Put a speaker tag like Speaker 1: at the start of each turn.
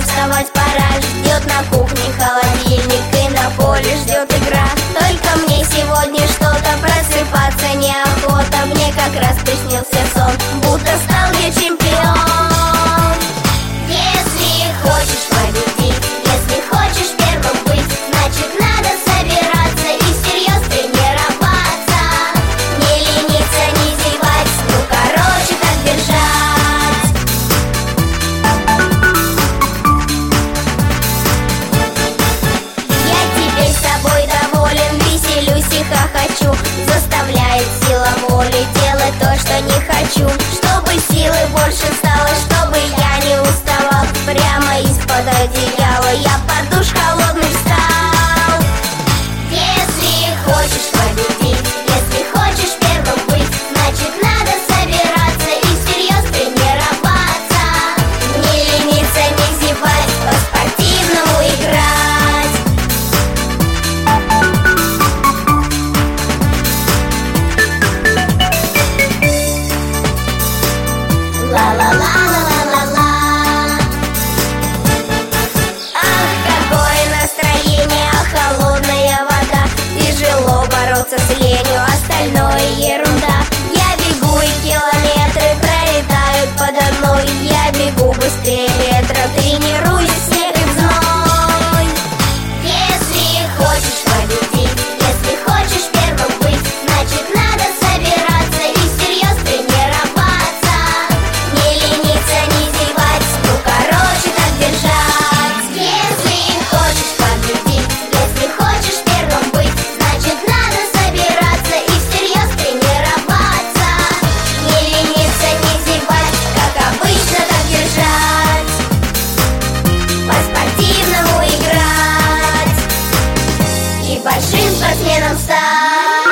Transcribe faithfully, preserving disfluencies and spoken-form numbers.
Speaker 1: вставать пора. Ждет на кухне холодильник и на поле ждет игра. Только мне сегодня что-то просыпаться неохота. Мне как раз приснился сон, будто стал я чемпион. Если хочешь победить, если хочешь первым быть, значит надо собираться и всерьез тренироваться. Не лениться, не зевать, ну короче так держать. Я теперь собой доволен, веселюсь и хохочу. Заставляет сила воли делать то, что не хочу. Чтобы силы больше стало, чтобы я не уставал. Прямо из-под одеяла я под душ холодный встал. Если хочешь победить, если хочешь первым быть, значит надо собираться и всерьез тренироваться. Не лениться, не зевать, по-спортивному играть. Ла-ла-ла-ла-ла-ла-ла. Ах, какое настроение, а холодная вода. Тяжело бороться с ленью, остальное ерунда. Я бегу и километры пролетают подо мной. Я бегу быстрее ветра, тренируюсь в снег и в зной. Если хочешь победить, если хочешь первым быть, значит надо собираться и всерьез тренироваться. Не лениться, не зевать, ну короче так держать. Если хочешь победить, если хочешь первым быть, значит надо собираться и всерьез тренироваться. Не лениться, не зевать, как обычно так держать. По-спортивному играть и большим спортсменом стать.